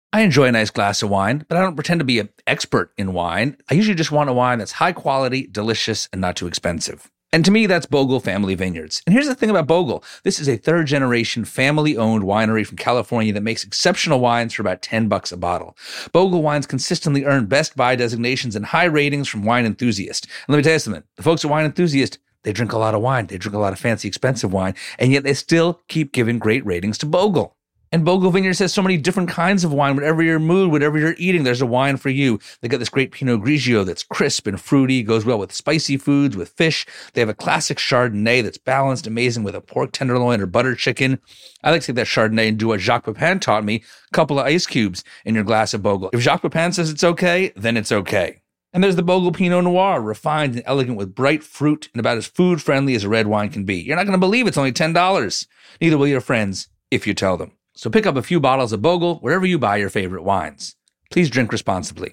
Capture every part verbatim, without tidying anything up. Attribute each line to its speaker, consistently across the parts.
Speaker 1: I enjoy a nice glass of wine, but I don't pretend to be an expert in wine. I usually just want a wine that's high quality, delicious, and not too expensive. And to me, that's Bogle Family Vineyards. And here's the thing about Bogle. This is a third-generation, family-owned winery from California that makes exceptional wines for about ten bucks a bottle. Bogle wines consistently earn Best Buy designations and high ratings from Wine Enthusiast. And let me tell you something. The folks at Wine Enthusiast, they drink a lot of wine. They drink a lot of fancy, expensive wine. And yet they still keep giving great ratings to Bogle. And Bogle Vineyards has so many different kinds of wine. Whatever your mood, whatever you're eating, there's a wine for you. They got this great Pinot Grigio that's crisp and fruity, goes well with spicy foods, with fish. They have a classic Chardonnay that's balanced, amazing with a pork tenderloin or butter chicken. I like to take that Chardonnay and do what Jacques Pepin taught me, a couple of ice cubes in your glass of Bogle. If Jacques Pepin says it's okay, then it's okay. And there's the Bogle Pinot Noir, refined and elegant with bright fruit and about as food-friendly as a red wine can be. You're not going to believe it's only ten dollars. Neither will your friends if you tell them. So pick up a few bottles of Bogle wherever you buy your favorite wines. Please drink responsibly.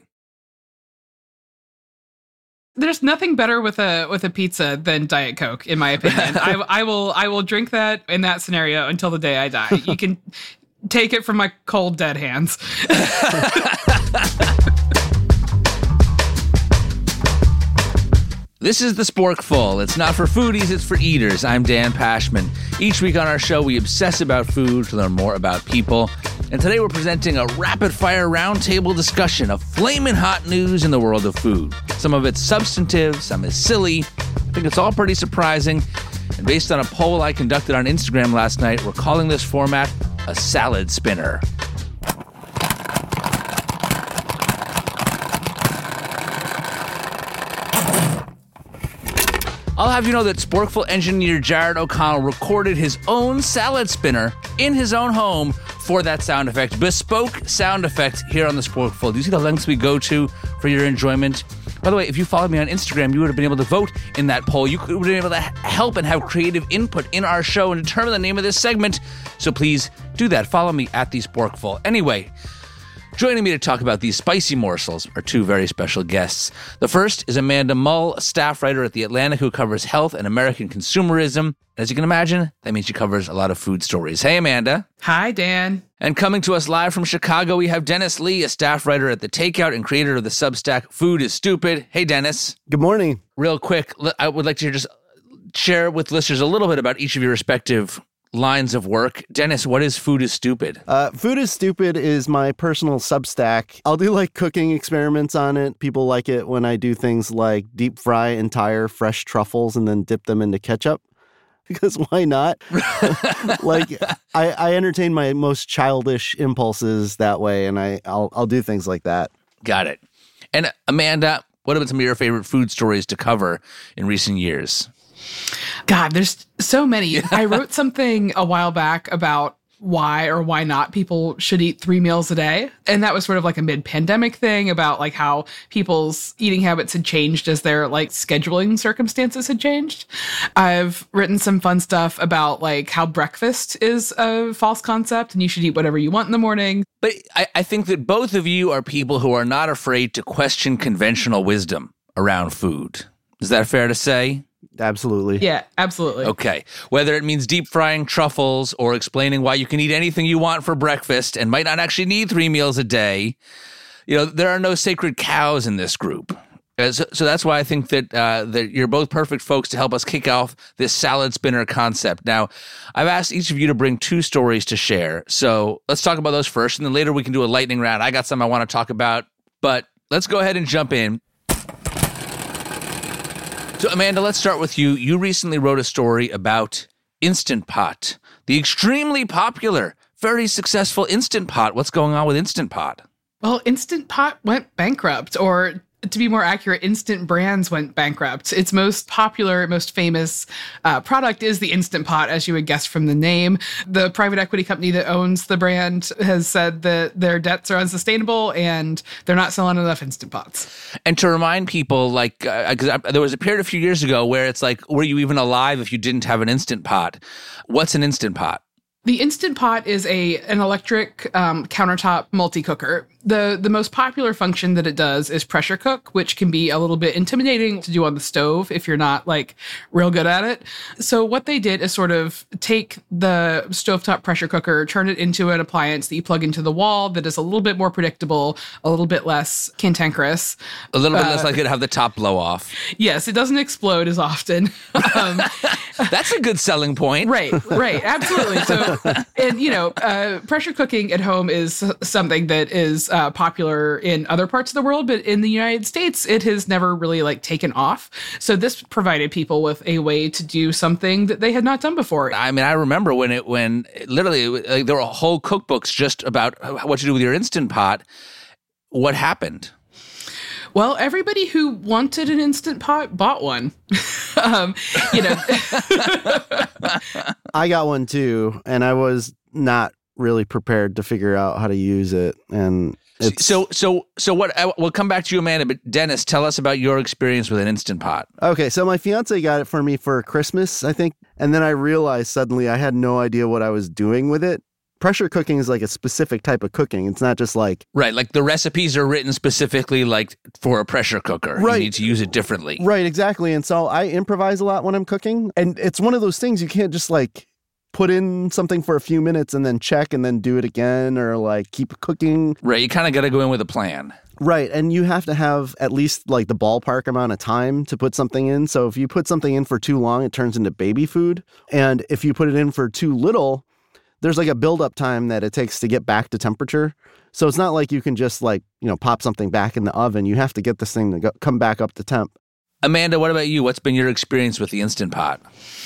Speaker 2: There's nothing better with a with a pizza than Diet Coke, in my opinion. I, I will I will drink that in that scenario until the day I die. You can take it from my cold, dead hands.
Speaker 1: This is The Sporkful. It's not for foodies, it's for eaters. I'm Dan Pashman. Each week on our show, we obsess about food to learn more about people. And today we're presenting a rapid-fire roundtable discussion of flaming hot news in the world of food. Some of it's substantive, some is silly. I think it's all pretty surprising. And based on a poll I conducted on Instagram last night, we're calling this format a salad spinner. I'll have you know that Sporkful engineer Jared O'Connell recorded his own salad spinner in his own home for that sound effect. Bespoke sound effect here on the Sporkful. Do you see the lengths we go to for your enjoyment? By the way, if you followed me on Instagram, you would have been able to vote in that poll. You would have been able to help and have creative input in our show and determine the name of this segment. So please do that. Follow me at the Sporkful. Anyway, joining me to talk about these spicy morsels are two very special guests. The first is Amanda Mull, a staff writer at The Atlantic who covers health and American consumerism. As you can imagine, that means she covers a lot of food stories. Hey, Amanda.
Speaker 2: Hi, Dan.
Speaker 1: And coming to us live from Chicago, we have Dennis Lee, a staff writer at The Takeout and creator of the Substack Food is Stupid. Hey, Dennis.
Speaker 3: Good morning.
Speaker 1: Real quick, I would like to just share with listeners a little bit about each of your respective lines of work. Dennis, what is Food is Stupid?
Speaker 3: Uh, Food is Stupid is my personal Substack. I'll do like cooking experiments on it. People like it when I do things like deep fry entire fresh truffles and then dip them into ketchup. Because why not? Like I, I entertain my most childish impulses that way, and I, I'll I'll do things like that.
Speaker 1: Got it. And Amanda, what have been some of your favorite food stories to cover in recent years?
Speaker 2: God, there's so many. I wrote something a while back about why or why not people should eat three meals a day. And that was sort of like a mid-pandemic thing about like how people's eating habits had changed as their like scheduling circumstances had changed. I've written some fun stuff about like how breakfast is a false concept and you should eat whatever you want in the morning.
Speaker 1: But I, I think that both of you are people who are not afraid to question conventional wisdom around food. Is that fair to say?
Speaker 3: Absolutely.
Speaker 2: Yeah, absolutely.
Speaker 1: Okay. Whether it means deep frying truffles or explaining why you can eat anything you want for breakfast and might not actually need three meals a day, you know, there are no sacred cows in this group. Uh, so, so that's why I think that uh, that you're both perfect folks to help us kick off this salad spinner concept. Now, I've asked each of you to bring two stories to share. So let's talk about those first, and then later we can do a lightning round. I got some I want to talk about, but let's go ahead and jump in. So, Amanda, let's start with you. You recently wrote a story about Instant Pot, the extremely popular, very successful Instant Pot. What's going on with Instant Pot?
Speaker 2: Well, Instant Pot went bankrupt, or to be more accurate, Instant Brands went bankrupt. Its most popular, most famous uh, product is the Instant Pot, as you would guess from the name. The private equity company that owns the brand has said that their debts are unsustainable and they're not selling enough Instant Pots. And
Speaker 1: to remind people, like, because uh, there was a period a few years ago where it's like, were you even alive if you didn't have an Instant Pot? What's an Instant Pot?
Speaker 2: The Instant Pot is a an electric um, countertop multi-cooker. The the most popular function that it does is pressure cook, which can be a little bit intimidating to do on the stove if you're not like real good at it. So what they did is sort of take the stovetop pressure cooker, turn it into an appliance that you plug into the wall that is a little bit more predictable, a little bit less cantankerous.
Speaker 1: A little bit
Speaker 2: uh,
Speaker 1: less likely to have the top blow off.
Speaker 2: Yes, it doesn't explode as often. um,
Speaker 1: That's a good selling point.
Speaker 2: Right, right, absolutely. So, and you know, uh, pressure cooking at home is something that is uh, popular in other parts of the world, but in the United States, it has never really like taken off. So this provided people with a way to do something that they had not done before.
Speaker 1: I mean, I remember when it when literally like, there were whole cookbooks just about what to do with your Instant Pot. What happened?
Speaker 2: Well, everybody who wanted an Instant Pot bought one. um, you know,
Speaker 3: I got one too, and I was not really prepared to figure out how to use it. And it's,
Speaker 1: so, so, so what? I, we'll come back to you, Amanda. But Dennis, tell us about your experience with an Instant Pot.
Speaker 3: Okay, so my fiance got it for me for Christmas, I think, and then I realized suddenly I had no idea what I was doing with it. Pressure cooking is like a specific type of cooking. It's not just like...
Speaker 1: Right, like the recipes are written specifically like for a pressure cooker.
Speaker 3: Right.
Speaker 1: You need to use it differently.
Speaker 3: Right, exactly. And so I improvise a lot when I'm cooking. And it's one of those things you can't just like put in something for a few minutes and then check and then do it again or like keep cooking.
Speaker 1: Right, you kind of got to go in with a plan.
Speaker 3: Right, and you have to have at least like the ballpark amount of time to put something in. So if you put something in for too long, it turns into baby food. And if you put it in for too little... there's like a buildup time that it takes to get back to temperature. So it's not like you can just like, you know, pop something back in the oven. You have to get this thing to go, come back up to temp.
Speaker 1: Amanda, what about you? What's been your experience with the Instant Pot?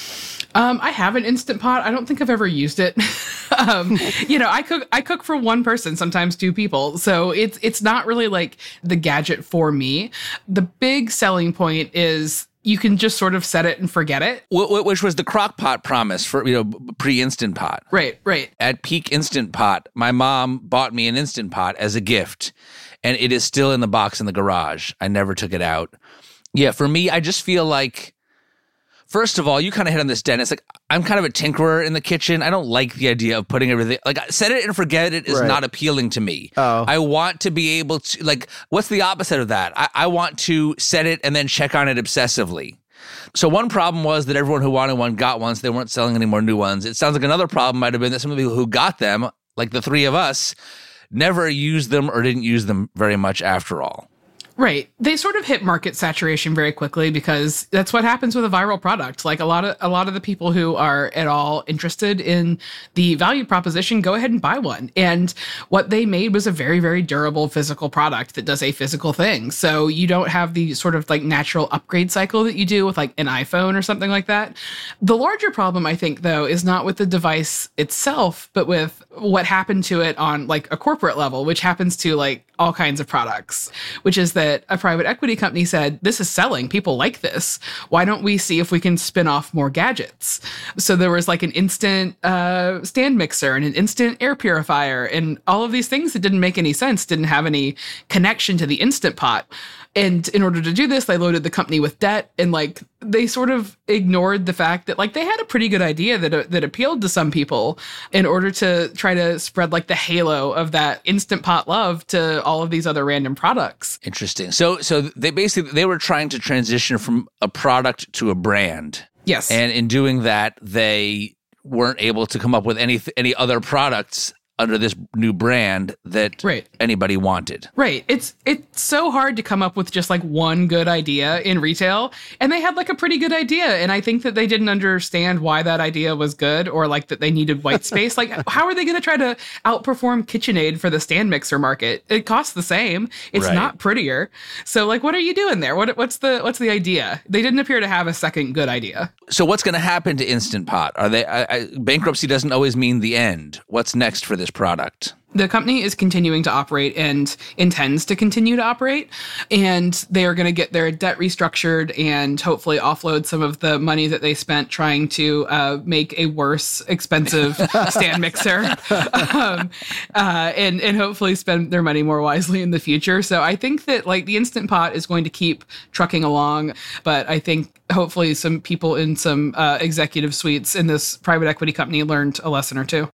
Speaker 2: Um, I have an Instant Pot. I don't think I've ever used it. um, you know, I cook, I cook for one person, sometimes two people. So it's, it's not really like the gadget for me. The big selling point is you can just sort of set it and forget it.
Speaker 1: Which was the crock pot promise for, you know, pre-Instant Pot.
Speaker 2: Right, right.
Speaker 1: At peak Instant Pot, my mom bought me an Instant Pot as a gift, and it is still in the box in the garage. I never took it out. Yeah, for me, I just feel like, first of all, you kind of hit on this, Dennis. Like, I'm kind of a tinkerer in the kitchen. I don't like the idea of putting everything, like, set it and forget it is
Speaker 3: right.
Speaker 1: not appealing to me.
Speaker 3: Oh.
Speaker 1: I want to be able to, like, what's the opposite of that? I, I want to set it and then check on it obsessively. So one problem was that everyone who wanted one got one, so they weren't selling any more new ones. It sounds like another problem might have been that some of the people who got them, like the three of us, never used them or didn't use them very much after all.
Speaker 2: Right. They sort of hit market saturation very quickly because that's what happens with a viral product. Like a lot of a lot of the people who are at all interested in the value proposition go ahead and buy one. And what they made was a very, very durable physical product that does a physical thing. So you don't have the sort of like natural upgrade cycle that you do with like an iPhone or something like that. The larger problem, I think, though, is not with the device itself, but with what happened to it on like a corporate level, which happens to like all kinds of products, which is that a private equity company said, this is selling. People like this. Why don't we see if we can spin off more gadgets? So there was like an instant uh, stand mixer and an instant air purifier and all of these things that didn't make any sense, didn't have any connection to the Instant Pot. And in order to do this, they loaded the company with debt and like they sort of ignored the fact that like they had a pretty good idea that uh, that appealed to some people in order to try to spread like the halo of that Instant Pot love to all of these other random products.
Speaker 1: Interesting. So so they basically they were trying to transition from a product to a brand.
Speaker 2: Yes.
Speaker 1: And in doing that, they weren't able to come up with any any other products under this new brand that
Speaker 2: right.
Speaker 1: anybody wanted.
Speaker 2: Right. It's it's so hard to come up with just like one good idea in retail. And they had like a pretty good idea. And I think that they didn't understand why that idea was good or like that they needed white space. Like, how are they going to try to outperform KitchenAid for the stand mixer market? It costs the same. It's
Speaker 1: right.
Speaker 2: not prettier. So like, what are you doing there? What what's the what's the idea? They didn't appear to have a second good idea.
Speaker 1: So what's going to happen to Instant Pot? Are they I, I, bankruptcy doesn't always mean the end. What's next for this product?
Speaker 2: The company is continuing to operate and intends to continue to operate, and they are going to get their debt restructured and hopefully offload some of the money that they spent trying to uh, make a worse, expensive stand mixer, um, uh, and and hopefully spend their money more wisely in the future. So I think that like the Instant Pot is going to keep trucking along, but I think hopefully some people in some uh, executive suites in this private equity company learned a lesson or two.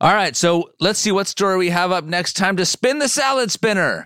Speaker 1: All right, so let's see what story we have up next. Time to spin the salad spinner.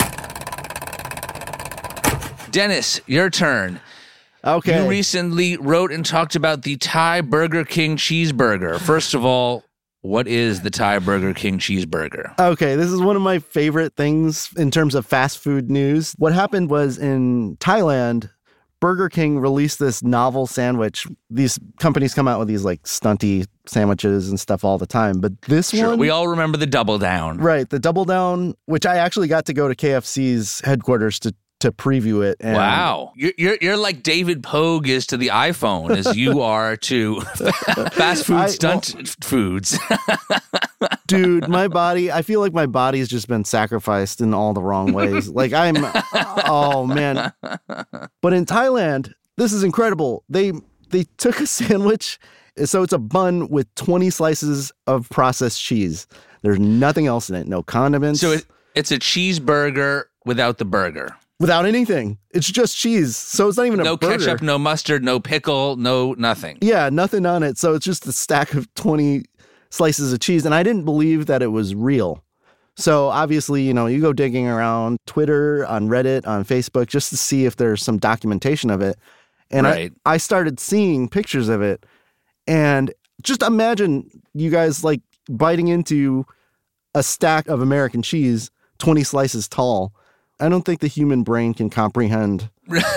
Speaker 1: Dennis, your turn.
Speaker 3: Okay.
Speaker 1: You recently wrote and talked about the Thai Burger King cheeseburger. First of all, what is the Thai Burger King cheeseburger?
Speaker 3: Okay, this is one of my favorite things in terms of fast food news. What happened was in Thailand, Burger King released this novel sandwich. These companies come out with these like stunty sandwiches and stuff all the time. But this
Speaker 1: Sure,
Speaker 3: one...
Speaker 1: we all remember the Double Down.
Speaker 3: Right, the Double Down, which I actually got to go to K F C's headquarters to to preview it. And
Speaker 1: wow. You're, you're you're like David Pogue is to the iPhone as you are to fast food
Speaker 3: I-
Speaker 1: stunt
Speaker 3: well-
Speaker 1: foods.
Speaker 3: Dude, my body, I feel like my body's just been sacrificed in all the wrong ways. Like I'm, oh man. But in Thailand, this is incredible. They they took a sandwich, so it's a bun with twenty slices of processed cheese. There's nothing else in it, no condiments.
Speaker 1: So it, it's a cheeseburger without the burger.
Speaker 3: Without anything. It's just cheese. So it's not even a
Speaker 1: No
Speaker 3: burger.
Speaker 1: ketchup, no mustard, no pickle, no nothing.
Speaker 3: Yeah, nothing on it. So it's just a stack of twenty slices of cheese. And I didn't believe that it was real. So obviously, you know, you go digging around Twitter, on Reddit, on Facebook, just to see if there's some documentation of it. And
Speaker 1: Right.
Speaker 3: I, I started seeing pictures of it. And just imagine you guys like biting into a stack of American cheese, twenty slices tall. I don't think the human brain can comprehend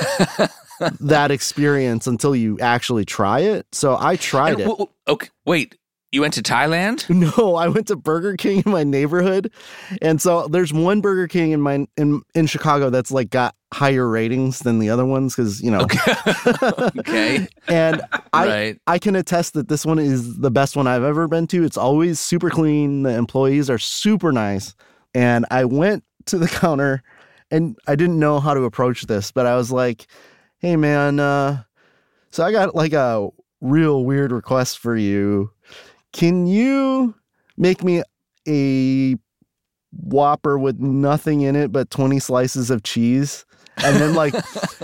Speaker 3: that experience until you actually try it. So I tried
Speaker 1: And,
Speaker 3: it.
Speaker 1: w- w- okay, wait. You went to Thailand?
Speaker 3: No, I went to Burger King in my neighborhood. And so there's one Burger King in my in, in Chicago that's like got higher ratings than the other ones because, you know.
Speaker 1: Okay. okay.
Speaker 3: And I
Speaker 1: Right.
Speaker 3: I can attest that this one is the best one I've ever been to. It's always super clean. The employees are super nice. And I went to the counter and I didn't know how to approach this, but I was like, hey man, uh, so I got like a real weird request for you. Can you make me a Whopper with nothing in it but twenty slices of cheese? And then like,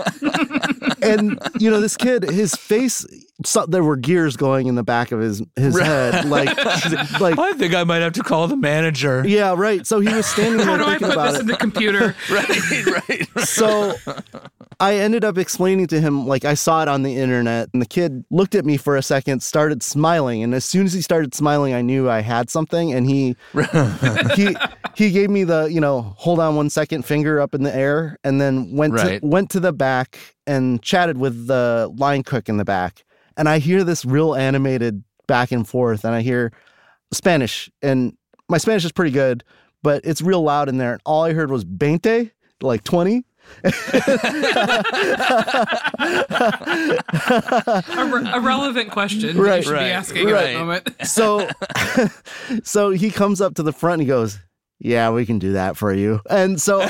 Speaker 3: and you know, this kid, his face, so, there were gears going in the back of his, his
Speaker 1: Right.
Speaker 3: head. Like, like,
Speaker 1: I think I might have to call the manager.
Speaker 3: yeah, right. So he was standing
Speaker 2: How
Speaker 3: there
Speaker 2: do I
Speaker 3: thinking
Speaker 2: put
Speaker 3: about
Speaker 2: this
Speaker 3: it.
Speaker 2: in the computer?
Speaker 1: Right, right, right.
Speaker 3: So I ended up explaining to him, like, I saw it on the internet, and the kid looked at me for a second, started smiling. And as soon as he started smiling, I knew I had something. And he, he, he gave me the, you know, hold on one second finger up in the air, and then went
Speaker 1: Right.
Speaker 3: to, went to the back and chatted with the line cook in the back. And I hear this real animated back and forth, and I hear Spanish, and my Spanish is pretty good, but it's real loud in there. And all I heard was veinte, like twenty.
Speaker 2: a, re- a relevant question that
Speaker 3: Right,
Speaker 2: you should
Speaker 1: right,
Speaker 2: be asking
Speaker 1: right.
Speaker 2: at that moment.
Speaker 3: So, so he comes up to the front and he goes, yeah, we can do that for you. And so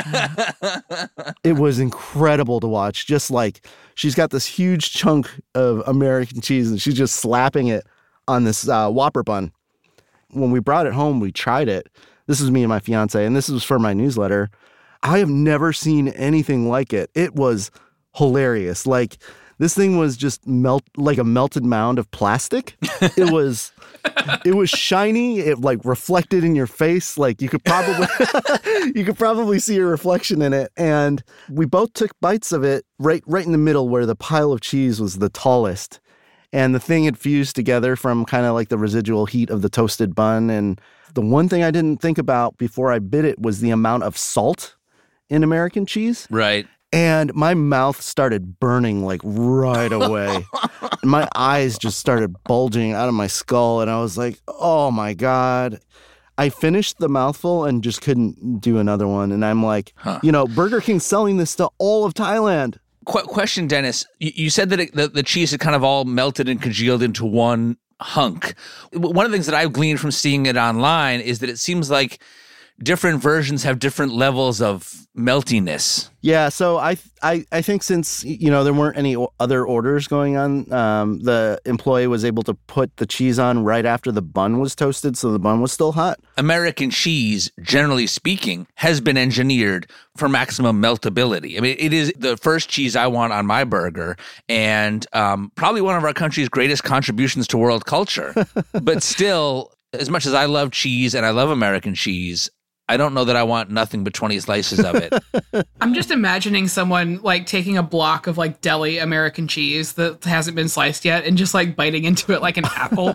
Speaker 3: it was incredible to watch. Just like she's got this huge chunk of American cheese and she's just slapping it on this uh, Whopper bun. When we brought it home, we tried it. This is me and my fiance, and this was for my newsletter. I have never seen anything like it. It was hilarious. Like, this thing was just melt like a melted mound of plastic. It was it was shiny. It like reflected in your face. Like you could probably you could probably see a reflection in it. And we both took bites of it right right in the middle where the pile of cheese was the tallest. And the thing had fused together from kind of like the residual heat of the toasted bun. And the one thing I didn't think about before I bit it was the amount of salt in American cheese.
Speaker 1: Right.
Speaker 3: And my mouth started burning like right away. My eyes just started bulging out of my skull. And I was like, oh my God. I finished the mouthful and just couldn't do another one. And I'm like,
Speaker 1: Huh.
Speaker 3: you know, Burger King's selling this to all of Thailand.
Speaker 1: Qu- question, Dennis. You, you said that it, the, the cheese had kind of all melted and congealed into one hunk. W- One of the things that I've gleaned from seeing it online is that it seems like different versions have different levels of meltiness.
Speaker 3: Yeah, so I, I I think since, you know, there weren't any o- other orders going on, um, the employee was able to put the cheese on right after the bun was toasted, so the bun was still hot.
Speaker 1: American cheese, generally speaking, has been engineered for maximum meltability. I mean, it is the first cheese I want on my burger, and um, probably one of our country's greatest contributions to world culture. But still, As much as I love cheese and I love American cheese, I don't know that I want nothing but twenty slices of it.
Speaker 2: I'm just imagining someone like taking a block of like deli American cheese that hasn't been sliced yet and just like biting into it like an apple.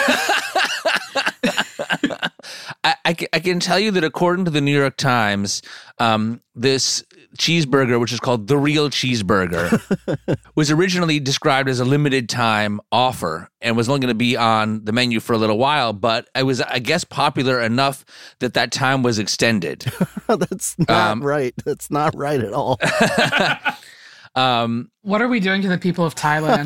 Speaker 1: I, I, I can tell you that according to the New York Times, um, this cheeseburger, which is called the Real Cheeseburger, was originally described as a limited time offer and was only going to be on the menu for a little while, but it was, I guess, popular enough that that time was extended.
Speaker 3: That's not um, right. That's not right at all.
Speaker 2: um, what are we doing to the people of Thailand?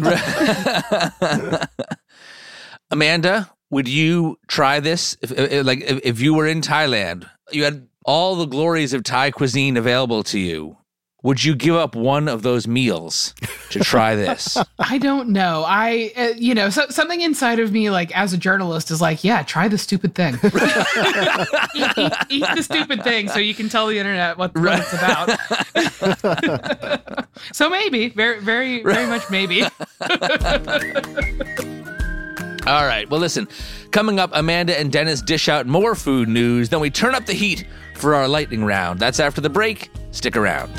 Speaker 1: Amanda, would you try this? If, if, like, if, if you were in Thailand, you had all the glories of Thai cuisine available to you, would you give up one of those meals to try this?
Speaker 2: I don't know. I, uh, you know, so, something inside of me, like as a journalist, is like, yeah, try the stupid thing. eat, eat, eat the stupid thing so you can tell the internet what, what it's about. So maybe, very, very, very much maybe.
Speaker 1: All right. Well, listen, coming up, Amanda and Dennis dish out more food news. Then we turn up the heat for our lightning round. That's after the break. Stick around.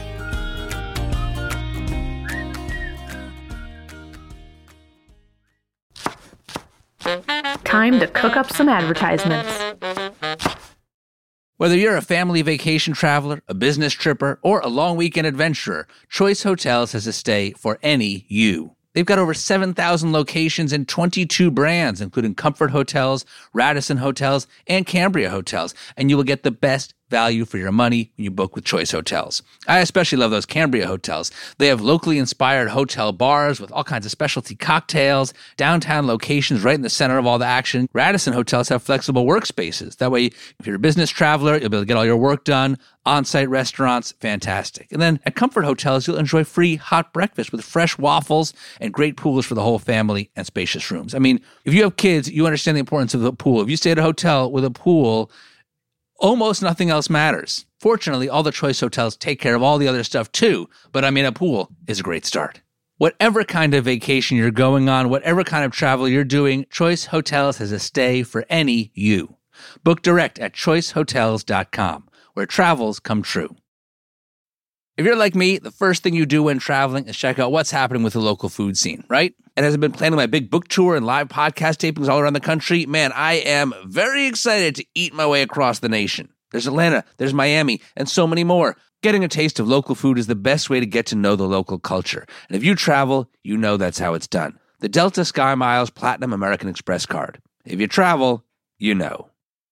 Speaker 4: Time to cook up some advertisements.
Speaker 1: Whether you're a family vacation traveler, a business tripper, or a long weekend adventurer, Choice Hotels has a stay for any you. They've got over seven thousand locations and twenty-two brands, including Comfort Hotels, Radisson Hotels, and Cambria Hotels. And you will get the best value for your money when you book with Choice Hotels. I especially love those Cambria Hotels. They have locally inspired hotel bars with all kinds of specialty cocktails, downtown locations right in the center of all the action. Radisson Hotels have flexible workspaces. That way, if you're a business traveler, you'll be able to get all your work done. On-site restaurants, fantastic. And then at Comfort Hotels, you'll enjoy free hot breakfast with fresh waffles and great pools for the whole family and spacious rooms. I mean, if you have kids, you understand the importance of the pool. If you stay at a hotel with a pool, almost nothing else matters. Fortunately, all the Choice Hotels take care of all the other stuff too, but I mean, a pool is a great start. Whatever kind of vacation you're going on, whatever kind of travel you're doing, Choice Hotels has a stay for any you. Book direct at choice hotels dot com, where travels come true. If you're like me, the first thing you do when traveling is check out what's happening with the local food scene, right? And as I've been planning my big book tour and live podcast tapings all around the country, man, I am very excited to eat my way across the nation. There's Atlanta, there's Miami, and so many more. Getting a taste of local food is the best way to get to know the local culture. And if you travel, you know that's how it's done. The Delta Sky Miles Platinum American Express card. If you travel, you know.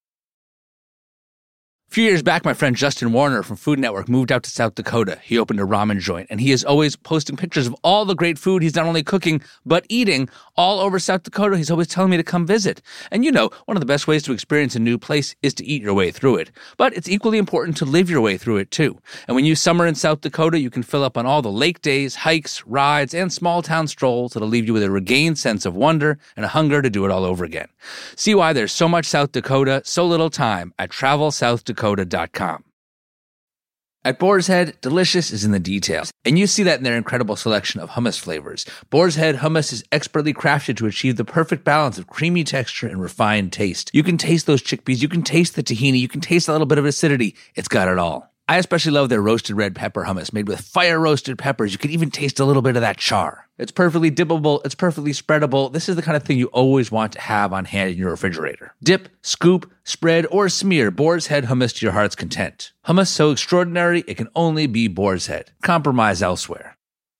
Speaker 1: A few years back, my friend Justin Warner from Food Network moved out to South Dakota. He opened a ramen joint, and he is always posting pictures of all the great food he's not only cooking, but eating all over South Dakota. He's always telling me to come visit. And you know, one of the best ways to experience a new place is to eat your way through it. But it's equally important to live your way through it, too. And when you summer in South Dakota, you can fill up on all the lake days, hikes, rides, and small-town strolls that'll leave you with a regained sense of wonder and a hunger to do it all over again. See why there's so much South Dakota, so little time at travel south dakota dot com. At Boar's Head, delicious is in the details, and you see that in their incredible selection of hummus flavors. Boar's Head hummus is expertly crafted to achieve the perfect balance of creamy texture and refined taste. You can taste those chickpeas, you can taste the tahini, you can taste a little bit of acidity. It's got it all. I especially love their roasted red pepper hummus made with fire-roasted peppers. You can even taste a little bit of that char. It's perfectly dippable. It's perfectly spreadable. This is the kind of thing you always want to have on hand in your refrigerator. Dip, scoop, spread, or smear Boar's Head hummus to your heart's content. Hummus so extraordinary, it can only be Boar's Head. Compromise elsewhere.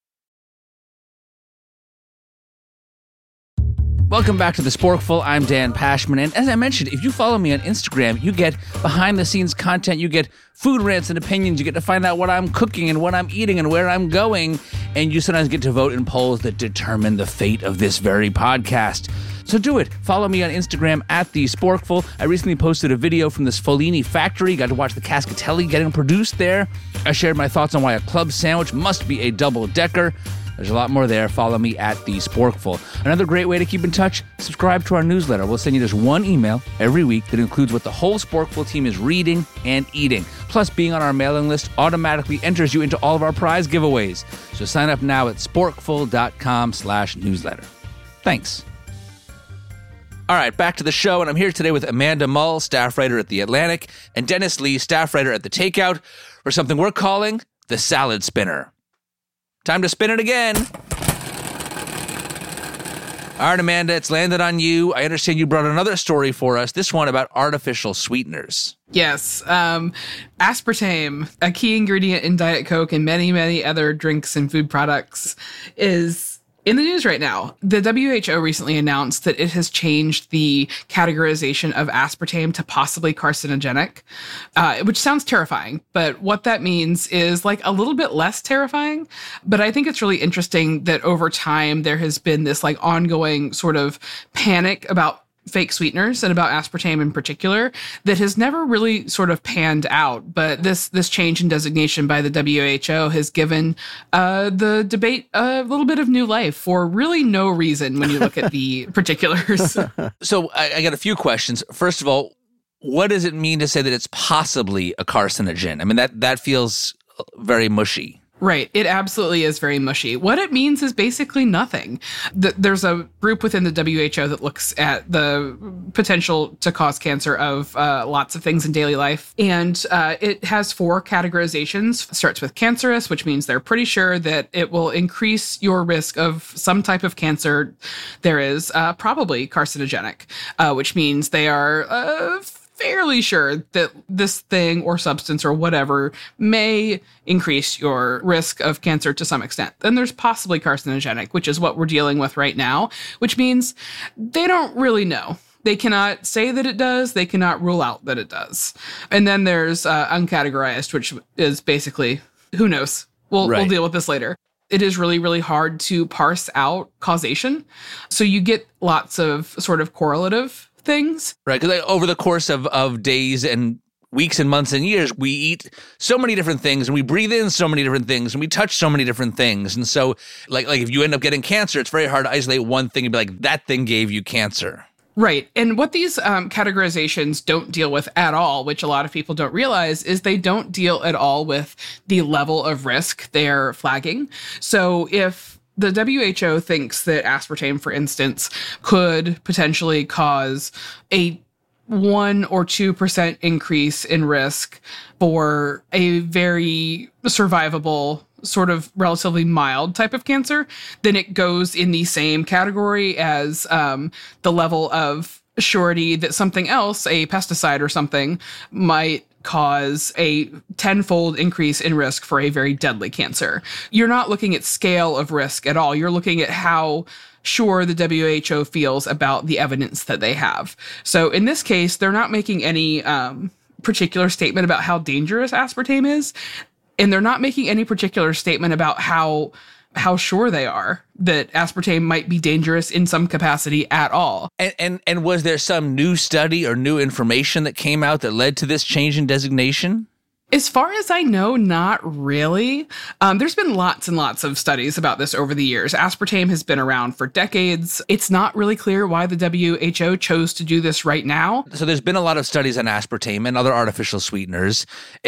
Speaker 1: Welcome back to The Sporkful. I'm Dan Pashman, and as I mentioned, if you follow me on Instagram, you get behind-the-scenes content, you get food rants and opinions, you get to find out what I'm cooking and what I'm eating and where I'm going, and you sometimes get to vote in polls that determine the fate of this very podcast. So do it. Follow me on Instagram at The Sporkful. I recently posted a video from the Sfollini factory. Got to watch the Cascatelli getting produced there. I shared my thoughts on why a club sandwich must be a double-decker. There's a lot more there. Follow me at The Sporkful. Another great way to keep in touch, subscribe to our newsletter. We'll send you just one email every week that includes what the whole Sporkful team is reading and eating. Plus, being on our mailing list automatically enters you into all of our prize giveaways. So sign up now at sporkful dot com slash newsletter. Thanks. All right, back to the show, and I'm here today with Amanda Mull, staff writer at The Atlantic, and Dennis Lee, staff writer at The Takeout, for something we're calling the Salad Spinner. Time to spin it again. All right, Amanda, it's landed on you. I understand you brought another story for us, this one about artificial sweeteners.
Speaker 2: Yes. Um, aspartame, a key ingredient in Diet Coke and many, many other drinks and food products, is in the news right now. The W H O recently announced that it has changed the categorization of aspartame to possibly carcinogenic, uh, which sounds terrifying. But what that means is like a little bit less terrifying. But I think it's really interesting that over time there has been this like ongoing sort of panic about fake sweeteners and about aspartame in particular that has never really sort of panned out. But this this change in designation by the W H O has given uh, the debate a little bit of new life for really no reason when you look at the particulars.
Speaker 1: So I, I got a few questions. First of all, what does it mean to say that it's possibly a carcinogen? I mean, that, that feels very mushy.
Speaker 2: Right. It absolutely is very mushy. What it means is basically nothing. The, there's a group within the W H O that looks at the potential to cause cancer of uh, lots of things in daily life. And uh, it has four categorizations. It starts with cancerous, which means they're pretty sure that it will increase your risk of some type of cancer. There is uh, probably carcinogenic, uh, which means they are uh, fairly sure that this thing or substance or whatever may increase your risk of cancer to some extent. Then there's possibly carcinogenic, which is what we're dealing with right now, which means they don't really know. They cannot say that it does. They cannot rule out that it does. And then there's uh, uncategorized, which is basically, who knows? We'll,
Speaker 1: right.
Speaker 2: we'll deal with this later. It is really, really hard to parse out causation. So you get lots of sort of correlative things.
Speaker 1: Right, because like, over the course of, of days and weeks and months and years, we eat so many different things and we breathe in so many different things and we touch so many different things. And so like like if you end up getting cancer, it's very hard to isolate one thing and be like, that thing gave you cancer.
Speaker 2: Right. And what these um, categorizations don't deal with at all, which a lot of people don't realize, is they don't deal at all with the level of risk they're flagging. So if the W H O thinks that aspartame, for instance, could potentially cause a one or two percent increase in risk for a very survivable, sort of relatively mild type of cancer, then it goes in the same category as um, the level of surety that something else, a pesticide or something, might cause a tenfold increase in risk for a very deadly cancer. You're not looking at scale of risk at all. You're looking at how sure the W H O feels about the evidence that they have. So in this case, they're not making any um, particular statement about how dangerous aspartame is, and they're not making any particular statement about how how sure they are that aspartame might be dangerous in some capacity at all.
Speaker 1: And, and and was there some new study or new information that came out that led to this change in designation?
Speaker 2: As far as I know, not really. Um, there's been lots and lots of studies about this over the years. Aspartame has been around for decades. It's not really clear why the W H O chose to do this right now.
Speaker 1: So there's been a lot of studies on aspartame and other artificial sweeteners.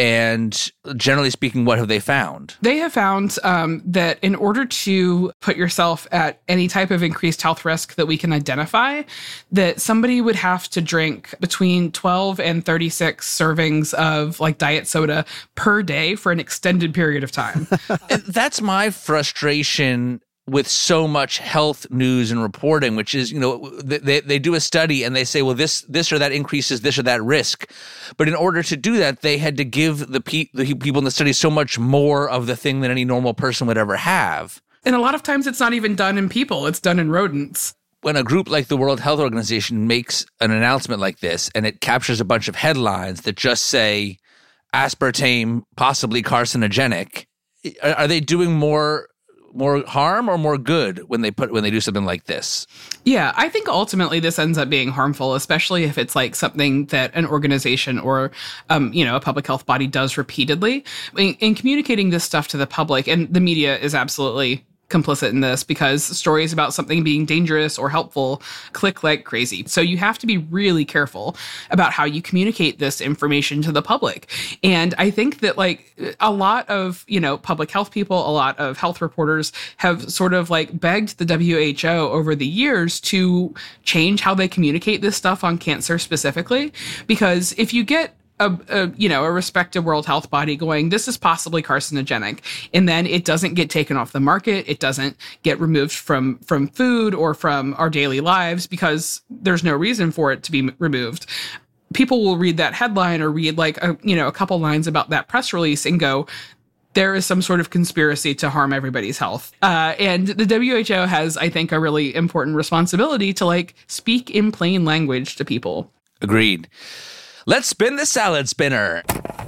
Speaker 1: And generally speaking, what have they found?
Speaker 2: They have found um, that in order to put yourself at any type of increased health risk that we can identify, that somebody would have to drink between twelve and thirty-six servings of like diet soda per day for an extended period of time.
Speaker 1: And that's my frustration with so much health news and reporting, which is, you know, they they do a study and they say, well, this this or that increases this or that risk. But in order to do that, they had to give the, pe- the people in the study so much more of the thing than any normal person would ever have.
Speaker 2: And a lot of times it's not even done in people, it's done in rodents.
Speaker 1: When a group like the World Health Organization makes an announcement like this and it captures a bunch of headlines that just say, aspartame possibly carcinogenic, are they doing more more harm or more good when they put when they do something like this?
Speaker 2: Yeah, I think ultimately this ends up being harmful, especially if it's like something that an organization or um, you know, a public health body does repeatedly. In, in communicating this stuff to the public, and the media is absolutely complicit in this because stories about something being dangerous or helpful click like crazy. So you have to be really careful about how you communicate this information to the public. And I think that like a lot of, you know, public health people, a lot of health reporters have sort of like begged the W H O over the years to change how they communicate this stuff on cancer specifically. Because if you get A, a you know a respected World Health body going, this is possibly carcinogenic, and then it doesn't get taken off the market, it doesn't get removed from from food or from our daily lives because there's no reason for it to be removed. People will read that headline or read like a, you know a couple lines about that press release and go, there is some sort of conspiracy to harm everybody's health. Uh, and the W H O has, I think, a really important responsibility to like speak in plain language to people.
Speaker 1: Agreed. Let's spin the salad spinner.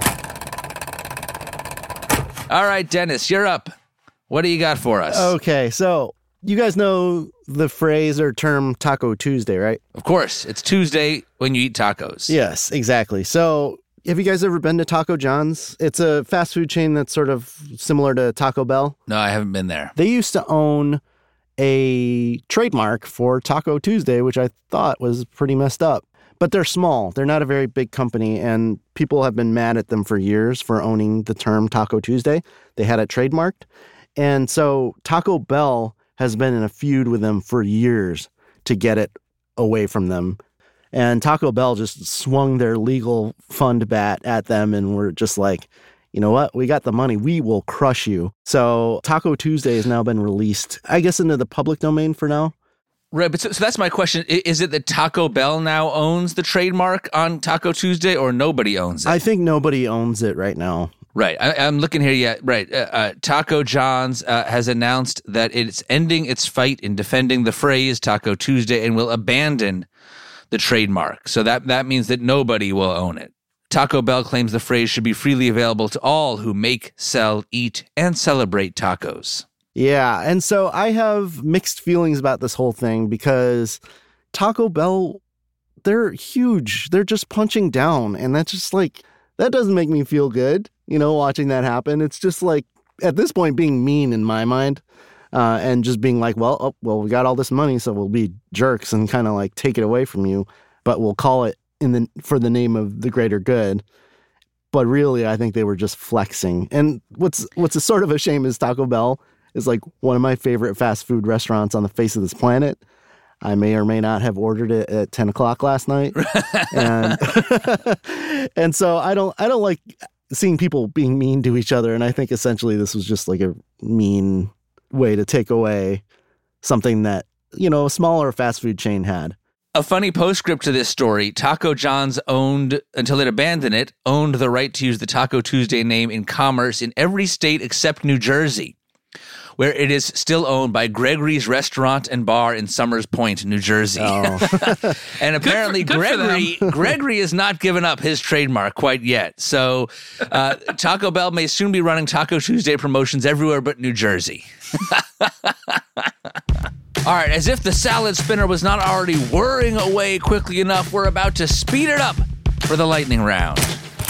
Speaker 1: All right, Dennis, you're up. What do you got for us?
Speaker 3: Okay, so you guys know the phrase or term Taco Tuesday, right?
Speaker 1: Of course. It's Tuesday when you eat tacos.
Speaker 3: Yes, exactly. So have you guys ever been to Taco John's? It's a fast food chain that's sort of similar to Taco Bell.
Speaker 1: No, I haven't been there.
Speaker 3: They used to own a trademark for Taco Tuesday, which I thought was pretty messed up. But they're small. They're not a very big company, and people have been mad at them for years for owning the term Taco Tuesday. They had it trademarked. And so Taco Bell has been in a feud with them for years to get it away from them. And Taco Bell just swung their legal fund bat at them and were just like, you know what? We got the money. We will crush you. So Taco Tuesday has now been released, I guess, into the public domain for now.
Speaker 1: Right, but so, so that's my question. Is it that Taco Bell now owns the trademark on Taco Tuesday, or nobody owns it?
Speaker 3: I think nobody owns it right now.
Speaker 1: Right, I, I'm looking here yet. Right, uh, uh, Taco John's uh, has announced that it's ending its fight in defending the phrase Taco Tuesday and will abandon the trademark. So that, that means that nobody will own it. Taco Bell claims the phrase should be freely available to all who make, sell, eat, and celebrate tacos.
Speaker 3: Yeah, and so I have mixed feelings about this whole thing because Taco Bell, they're huge. They're just punching down, and that's just like, that doesn't make me feel good, you know, watching that happen. It's just like, at this point, being mean in my mind, uh, and just being like, well, oh, well, we got all this money, so we'll be jerks and kind of like take it away from you, but we'll call it in the for the name of the greater good. But really, I think they were just flexing. And what's what's a sort of a shame is Taco Bell is like one of my favorite fast food restaurants on the face of this planet. I may or may not have ordered it at ten o'clock last night. and and so I don't I don't like seeing people being mean to each other. And I think essentially this was just like a mean way to take away something that, you know, a smaller fast food chain had.
Speaker 1: A funny postscript to this story, Taco John's owned, until it abandoned it, owned the right to use the Taco Tuesday name in commerce in every state except New Jersey, where it is still owned by Gregory's Restaurant and Bar in Summers Point, New Jersey.
Speaker 3: Oh.
Speaker 1: And apparently
Speaker 2: good for, good
Speaker 1: Gregory Gregory has not given up his trademark quite yet. So uh, Taco Bell may soon be running Taco Tuesday promotions everywhere but New Jersey. All right, as if the salad spinner was not already whirring away quickly enough, we're about to speed it up for the lightning round.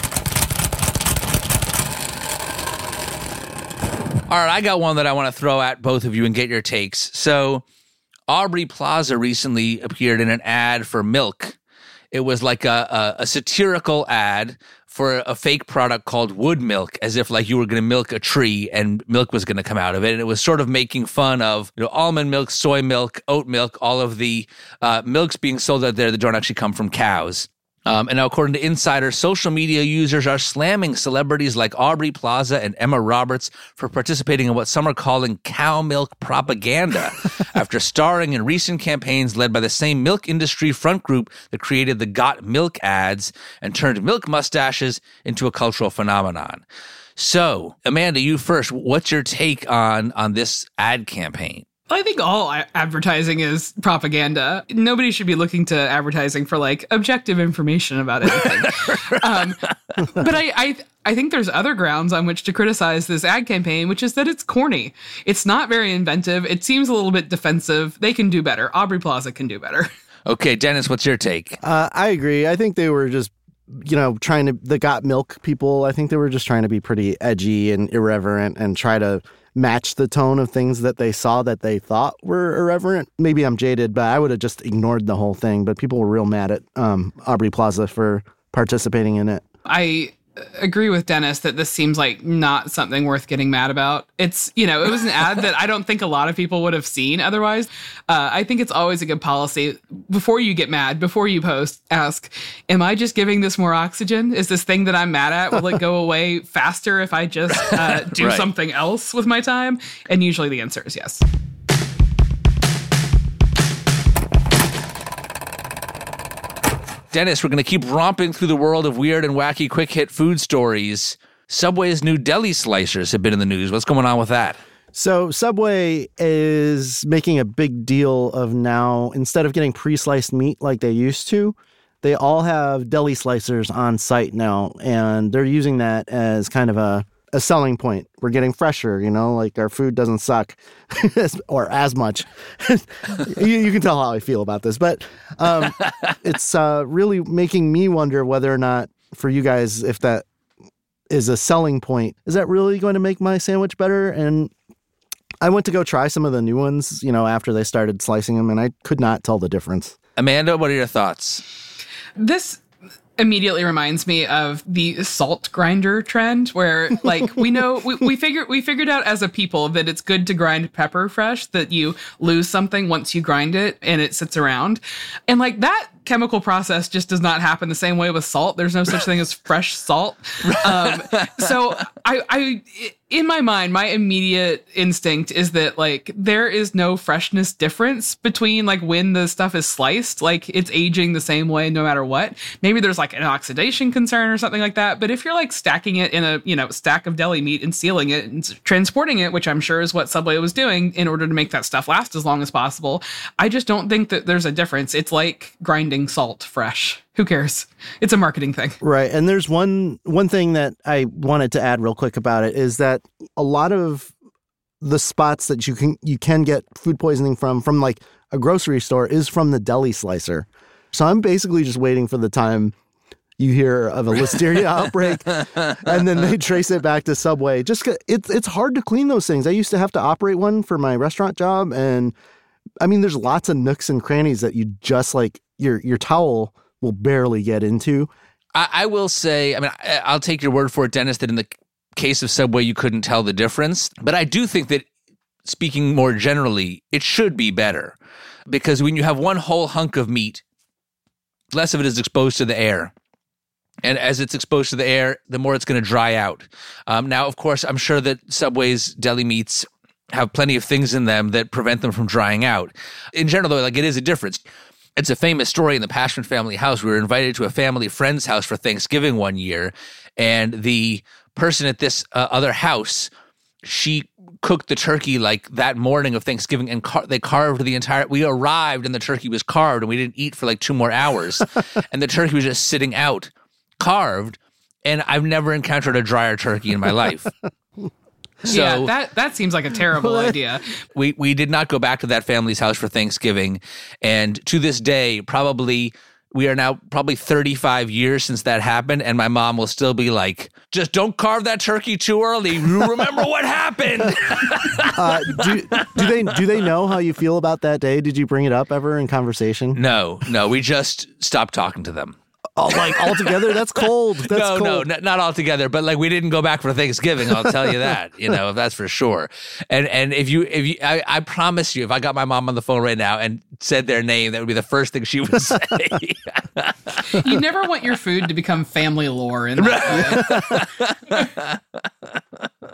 Speaker 1: All right, I got one that I want to throw at both of you and get your takes. So Aubrey Plaza recently appeared in an ad for milk. It was like a, a, a satirical ad for a fake product called Wood Milk, as if like you were going to milk a tree and milk was going to come out of it. And it was sort of making fun of, you know, almond milk, soy milk, oat milk, all of the uh, milks being sold out there that don't actually come from cows. Um, and now, according to Insider, social media users are slamming celebrities like Aubrey Plaza and Emma Roberts for participating in what some are calling cow milk propaganda after starring in recent campaigns led by the same milk industry front group that created the Got Milk ads and turned milk mustaches into a cultural phenomenon. So, Amanda, you first. What's your take on, on this ad campaign?
Speaker 2: I think all advertising is propaganda. Nobody should be looking to advertising for like objective information about anything. um, but I, I, I think there's other grounds on which to criticize this ad campaign, which is that it's corny. It's not very inventive. It seems a little bit defensive. They can do better. Aubrey Plaza can do better.
Speaker 1: Okay, Dennis, what's your take?
Speaker 3: Uh, I agree. I think they were just you know, trying to, the Got Milk people, I think they were just trying to be pretty edgy and irreverent and try to match the tone of things that they saw that they thought were irreverent. Maybe I'm jaded, but I would have just ignored the whole thing. But people were real mad at um, Aubrey Plaza for participating in it.
Speaker 2: I agree with Dennis that this seems like not something worth getting mad about. It's, you know, it was an ad that I don't think a lot of people would have seen otherwise. Uh, I think it's always a good policy. Before you get mad, before you post, ask, am I just giving this more oxygen? Is this thing that I'm mad at, will it go away faster if I just uh, do
Speaker 1: right.
Speaker 2: something else with my time? And usually the answer is yes.
Speaker 1: Dennis, we're going to keep romping through the world of weird and wacky quick hit food stories. Subway's new deli slicers have been in the news. What's going on with that?
Speaker 3: So Subway is making a big deal of now, instead of getting pre-sliced meat like they used to, they all have deli slicers on site now. And they're using that as kind of a, a selling point. We're getting fresher, you know, like our food doesn't suck or as much. you, you can tell how I feel about this. But um, it's uh, really making me wonder whether or not, for you guys, if that is a selling point. Is that really going to make my sandwich better? And I went to go try some of the new ones, you know, after they started slicing them, and I could not tell the difference.
Speaker 1: Amanda, what are your thoughts?
Speaker 2: This immediately reminds me of the salt grinder trend where like we know we, we figured we figured out as a people that it's good to grind pepper fresh, that you lose something once you grind it and it sits around. And like that chemical process just does not happen the same way with salt. There's no such thing as fresh salt. Um, so I, I, in my mind, my immediate instinct is that like there is no freshness difference between like when the stuff is sliced, like it's aging the same way no matter what. Maybe there's like an oxidation concern or something like that. But if you're like stacking it in a, you know, stack of deli meat and sealing it and transporting it, which I'm sure is what Subway was doing in order to make that stuff last as long as possible, I just don't think that there's a difference. It's like grinding salt fresh. Who cares? It's a marketing thing.
Speaker 3: Right. And there's one one thing that I wanted to add real quick about it is that a lot of the spots that you can you can get food poisoning from from like a grocery store is from the deli slicer. So I'm basically just waiting for the time you hear of a listeria outbreak and then they trace it back to Subway. Just it's it's hard to clean those things. I used to have to operate one for my restaurant job, and I mean there's lots of nooks and crannies that you just like your your towel will barely get into.
Speaker 1: I, I will say, I mean, I, I'll take your word for it, Dennis, that in the case of Subway, you couldn't tell the difference. But I do think that, speaking more generally, it should be better. Because when you have one whole hunk of meat, less of it is exposed to the air. And as it's exposed to the air, the more it's going to dry out. Um, now, of course, I'm sure that Subway's deli meats have plenty of things in them that prevent them from drying out. In general, though, like it is a difference. It's a famous story in the Pashman family house. We were invited to a family friend's house for Thanksgiving one year, and the person at this uh, other house, she cooked the turkey like that morning of Thanksgiving, and car- they carved the entire. We arrived and the turkey was carved, and we didn't eat for like two more hours, and the turkey was just sitting out, carved. And I've never encountered a drier turkey in my life. So,
Speaker 2: yeah, that, that seems like a terrible idea.
Speaker 1: We we did not go back to that family's house for Thanksgiving. And to this day, probably, we are now probably thirty-five years since that happened. And my mom will still be like, just don't carve that turkey too early. You remember what happened.
Speaker 3: uh, do, do they do they know how you feel about that day? Did you bring it up ever in conversation?
Speaker 1: No, no. We just stopped talking to them.
Speaker 3: Oh, like altogether? That's cold. That's
Speaker 1: no,
Speaker 3: cold.
Speaker 1: no, n- not altogether. But like we didn't go back for Thanksgiving. I'll tell you that. You know, that's for sure. And and if you if you, I, I promise you, if I got my mom on the phone right now and said their name, that would be the first thing she would say.
Speaker 2: You never want your food to become family lore in that way.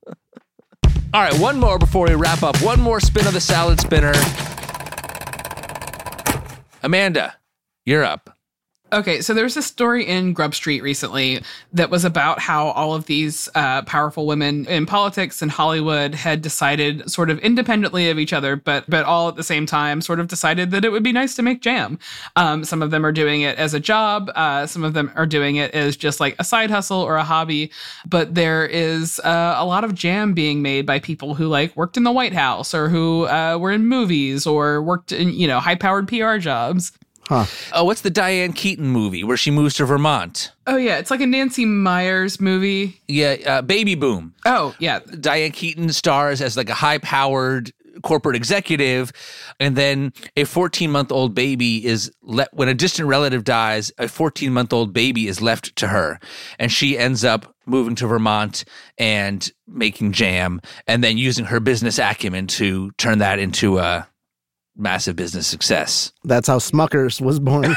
Speaker 1: All right, one more before we wrap up. One more spin of the salad spinner. Amanda, you're up.
Speaker 2: Okay, so there was a story in Grub Street recently that was about how all of these uh, powerful women in politics and Hollywood had decided sort of independently of each other, but but all at the same time sort of decided that it would be nice to make jam. Um, some of them are doing it as a job. Uh, some of them are doing it as just like a side hustle or a hobby. But there is uh, a lot of jam being made by people who like worked in the White House or who uh, were in movies or worked in, you know, high-powered P R jobs.
Speaker 3: Huh.
Speaker 1: Oh, what's the Diane Keaton movie where she moves to Vermont?
Speaker 2: Oh, yeah. It's like a Nancy Meyers movie.
Speaker 1: Yeah, uh, Baby Boom.
Speaker 2: Oh, yeah.
Speaker 1: Diane Keaton stars as like a high-powered corporate executive, and then a fourteen-month-old baby is le- when a distant relative dies, a fourteen-month-old baby is left to her, and she ends up moving to Vermont and making jam, and then using her business acumen to turn that into a massive business success.
Speaker 3: That's how Smuckers was born.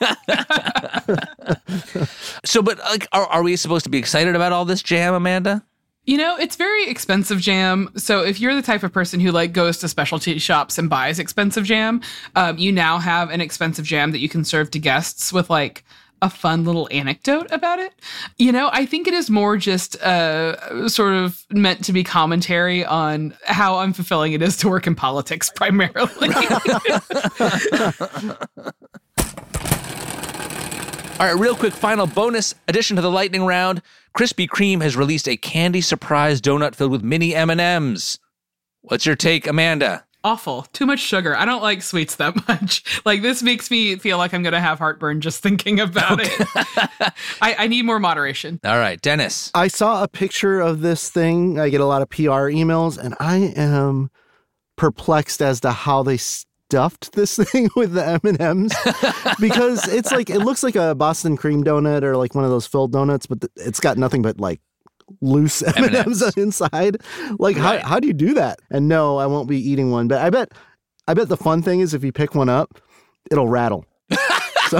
Speaker 1: So, but like, are, are we supposed to be excited about all this jam, Amanda?
Speaker 2: You know, it's very expensive jam. So if you're the type of person who like goes to specialty shops and buys expensive jam, um, you now have an expensive jam that you can serve to guests with like a fun little anecdote about it. You know, I think it is more just uh, sort of meant to be commentary on how unfulfilling it is to work in politics primarily.
Speaker 1: All right, real quick, final bonus addition to the lightning round. Krispy Kreme has released a candy surprise donut filled with mini M and M's. What's your take, Amanda?
Speaker 2: Awful. Too much sugar. I don't like sweets that much. Like, this makes me feel like I'm going to have heartburn just thinking about
Speaker 1: Okay.
Speaker 2: it. I, I need more moderation.
Speaker 1: All right, Dennis.
Speaker 3: I saw a picture of this thing. I get a lot of P R emails, and I am perplexed as to how they stuffed this thing with the M and M's, because it's like, it looks like a Boston cream donut or like one of those filled donuts, but th- it's got nothing but like loose M and M's inside. Like,
Speaker 1: Right.
Speaker 3: how how do you do that? And no, I won't be eating one, but I bet I bet the fun thing is if you pick one up, it'll rattle. So,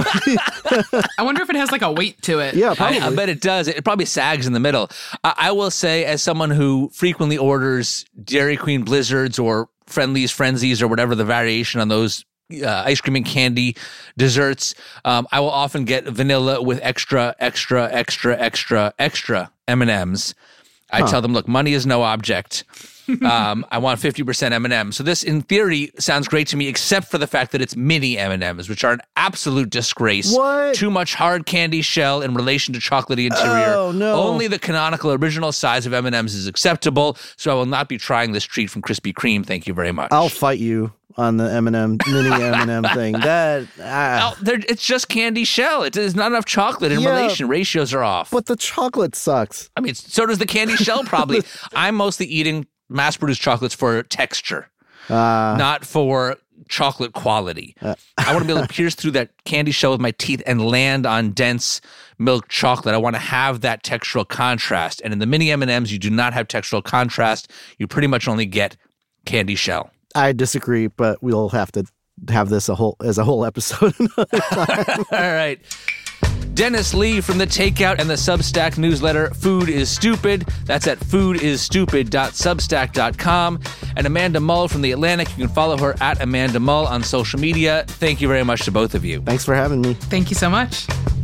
Speaker 2: I wonder if it has like a weight to it.
Speaker 3: yeah,
Speaker 1: I,
Speaker 3: probably.
Speaker 1: I bet it does. It probably sags in the middle. I, I will say, as someone who frequently orders Dairy Queen Blizzards or Friendlies, Frenzies, or whatever the variation on those uh, ice cream and candy desserts, um, I will often get vanilla with extra, extra, extra, extra, extra M and M's. I
Speaker 3: Huh.
Speaker 1: tell them, look, money is no object. um, I want fifty percent M and M's. So this, in theory, sounds great to me, except for the fact that it's mini M and M's, which are an absolute disgrace.
Speaker 3: What?
Speaker 1: Too much hard candy shell in relation to chocolatey interior.
Speaker 3: Oh, no.
Speaker 1: Only the canonical original size of M and M's is acceptable, so I will not be trying this treat from Krispy Kreme. Thank you very much.
Speaker 3: I'll fight you on the M and M mini M and M thing. That ah.
Speaker 1: Oh, there- it's just candy shell. It is not enough chocolate in
Speaker 3: Yeah.
Speaker 1: relation. Ratios are off.
Speaker 3: But the chocolate sucks.
Speaker 1: I mean, so does the candy shell probably. I'm mostly eating mass-produced chocolates for texture,
Speaker 3: Uh,
Speaker 1: not for chocolate quality.
Speaker 3: Uh.
Speaker 1: I want to be able to pierce through that candy shell with my teeth and land on dense milk chocolate. I want to have that textural contrast. And in the mini M and M's, you do not have textural contrast. You pretty much only get candy shell.
Speaker 3: I disagree, but we'll have to have this a whole as a whole episode another time.
Speaker 1: All right. Dennis Lee from the Takeout and the Substack newsletter Food is Stupid. That's at food is stupid dot substack dot com. And Amanda Mull from The Atlantic. You can follow her at Amanda Mull on social media. Thank you very much to both of you.
Speaker 3: Thanks for having me.
Speaker 2: Thank you so much.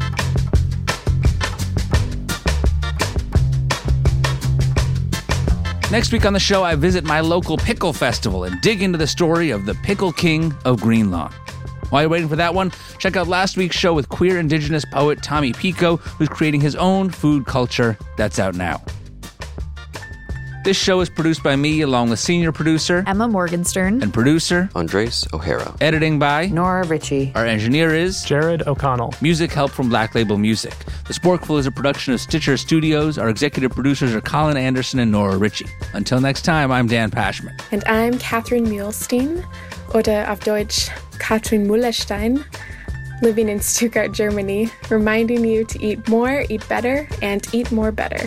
Speaker 1: Next week on the show, I visit my local pickle festival and dig into the story of the Pickle King of Greenlawn. While you're waiting for that one, check out last week's show with queer indigenous poet Tommy Pico, who's creating his own food culture that's out now. This show is produced by me, along with senior producer
Speaker 5: Emma Morgenstern
Speaker 1: and producer
Speaker 6: Andres O'Hara.
Speaker 1: Editing by
Speaker 5: Nora Ritchie.
Speaker 1: Our engineer is
Speaker 7: Jared O'Connell.
Speaker 1: Music help from Black Label Music. The Sporkful is a production of Stitcher Studios. Our executive producers are Colin Anderson and Nora Ritchie. Until next time, I'm Dan Pashman.
Speaker 8: And I'm Catherine Muhlstein, oder auf Deutsch Katrin Mullerstein, living in Stuttgart, Germany, reminding you to eat more, eat better, and eat more better.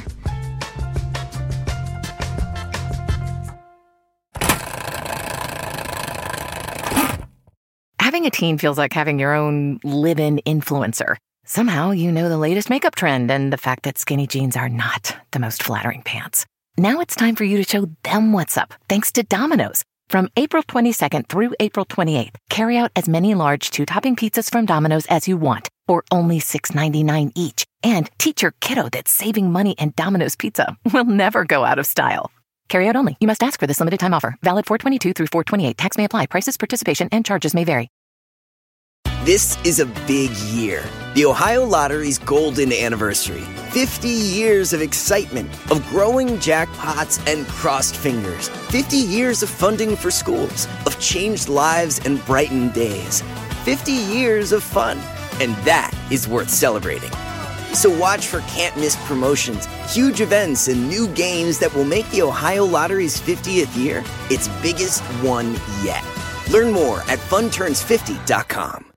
Speaker 9: Having a teen feels like having your own live-in influencer. Somehow you know the latest makeup trend and the fact that skinny jeans are not the most flattering pants. Now it's time for you to show them what's up, thanks to Domino's. From April twenty-second through April twenty-eighth, carry out as many large two-topping pizzas from Domino's as you want, for only six ninety-nine each. And teach your kiddo that saving money and Domino's Pizza will never go out of style. Carry out only. You must ask for this limited time offer. Valid four twenty-two through four twenty-eight. Tax may apply. Prices, participation, and charges may vary.
Speaker 10: This is a big year. The Ohio Lottery's golden anniversary. fifty years of excitement, of growing jackpots and crossed fingers. fifty years of funding for schools, of changed lives and brightened days. fifty years of fun, and that is worth celebrating. So watch for can't-miss promotions, huge events, and new games that will make the Ohio Lottery's fiftieth year its biggest one yet. Learn more at fun turns fifty dot com.